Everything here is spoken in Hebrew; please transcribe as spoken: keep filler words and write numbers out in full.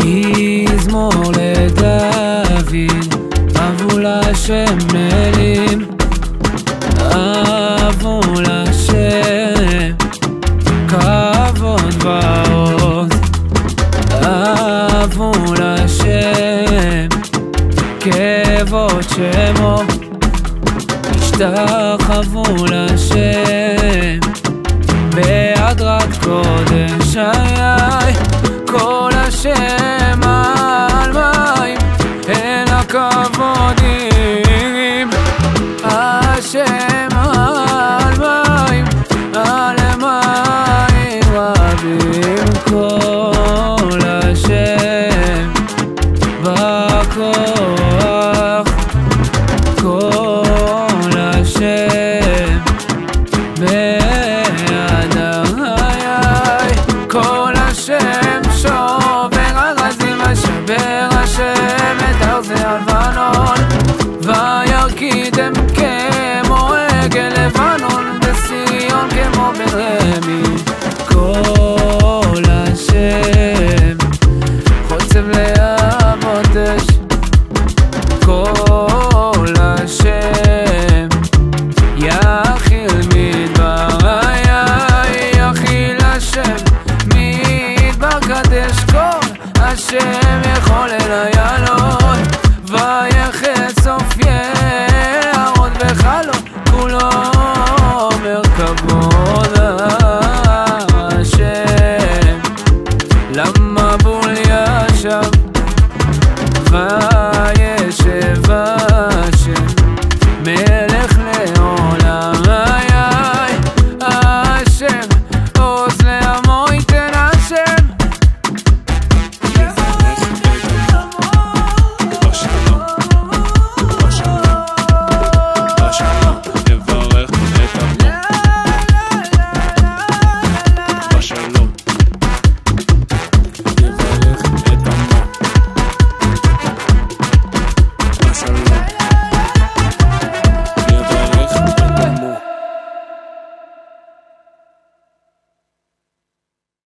מזמור לדוד, אבו להשם אלים, אבו להשם כבוד ועוז, אבו להשם כבוד שמו, השתחוו להשם בהדרת קודש. איי, כל השם על מים, אל הכבודים, השם על מים, על מים רבים, כל השם בכוח, כל השם בידיי, כל השם שובר ארזים, ושבר השם את ארזי הלבנון, וירקידם כמו עגל לבנון, בציון כמו בן רמי. כל השם חוצב להבות אש, כל השם יכיל מדבר, יכיל השם מדבר קדש, כל השם יכול אל איילון, ויחד סוף יערות וחלון, כולו אומר כבוד השם. למה בול ישב וישב